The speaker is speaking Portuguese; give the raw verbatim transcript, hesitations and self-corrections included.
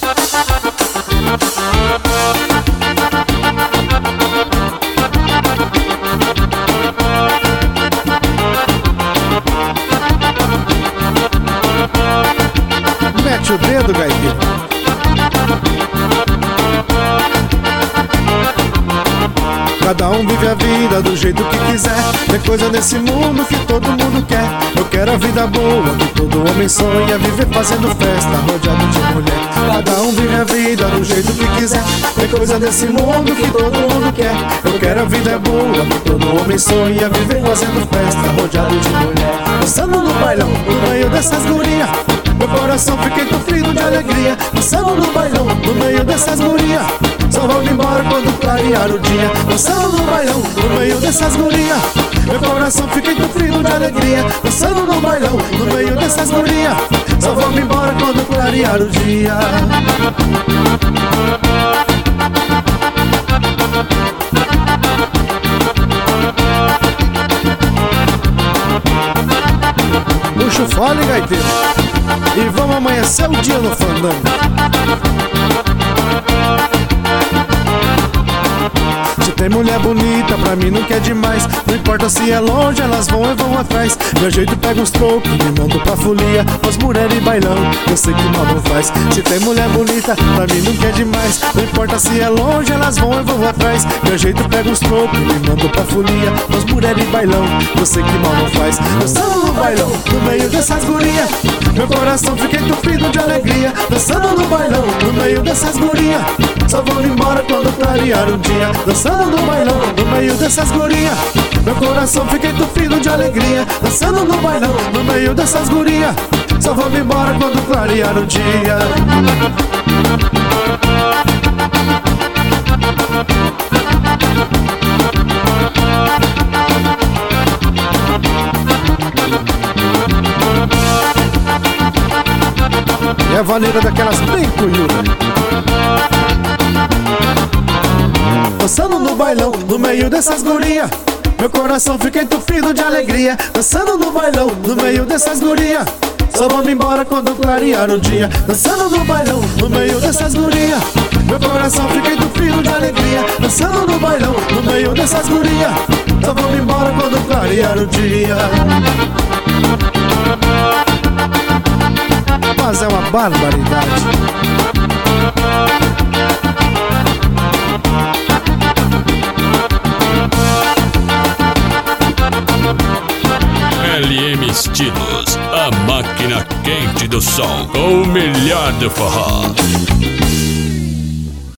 Mete o dedo, gaiteiro. Cada um vive a vida do jeito que quiser. Tem coisa nesse mundo que todo mundo quer. Eu quero a vida boa que todo homem sonha, viver fazendo festa, rodeado de mulher. Cada um vive a vida do jeito que quiser. Tem coisa nesse mundo que todo mundo quer. Eu quero a vida boa que todo homem sonha, viver fazendo festa, rodeado de mulher. Dançando no bailão, no meio dessas gurias, meu coração fica entupido de alegria. Dançando no bailão, no meio dessas gurias, só vou embora quando clarear o dia. Dançando no bailão, no meio dessas gurias, meu coração fica entupido de alegria. Dançando no bailão, no meio dessas gurias, só vou embora quando clarear o dia. Puxa o fole, gaiteiro, e vamos amanhecer o dia no fandango. Se tem mulher bonita, pra mim não quer demais. Não importa se é longe, elas vão e vão atrás. Meu jeito pega uns trocos, me mando pra folia. As mulheres e bailão, eu sei que mal não faz. Se tem mulher bonita, pra mim não quer demais. Não importa se é longe, elas vão e vão atrás. Meu jeito pega uns trocos, me mando pra folia. As mulheres e bailão, eu sei que mal não faz. Dançando no bailão, no meio dessas gurias, meu coração fica entupido de alegria. Dançando no bailão, no meio dessas gurias, só vou embora quando clarear o dia. Dançando no bailão, no meio dessas gurias, meu coração fica entupido de alegria. Dançando no bailão, no meio dessas gurias, só vou embora quando clarear o dia. É a vaneira daquelas bem cunhudas. Dançando no bailão, no meio dessas gurias, meu coração fica entupido de alegria. Dançando no bailão, no meio dessas gurias, só vamos embora quando clarear o dia. Dançando no bailão, no meio dessas gurias, meu coração fica entupido de alegria. Dançando no bailão, no meio dessas gurias, só vamos embora quando clarear o dia. Mas é uma barbaridade. L M Estilos, a máquina quente do som, o melhor do forró.